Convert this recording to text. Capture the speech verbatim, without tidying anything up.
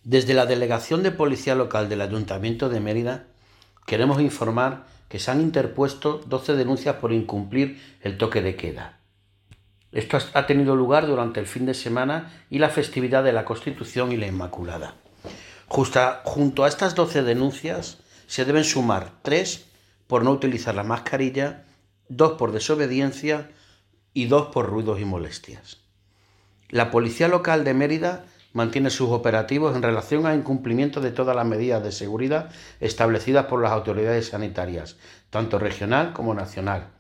Desde la Delegación de Policía Local del Ayuntamiento de Mérida queremos informar que se han interpuesto doce denuncias por incumplir el toque de queda. Esto ha tenido lugar durante el fin de semana y la festividad de la Constitución y la Inmaculada. Justa, junto a estas doce denuncias se deben sumar tres por no utilizar la mascarilla, dos por desobediencia y dos por ruidos y molestias. La Policía Local de Mérida mantiene sus operativos en relación al incumplimiento de todas las medidas de seguridad establecidas por las autoridades sanitarias, tanto regional como nacional,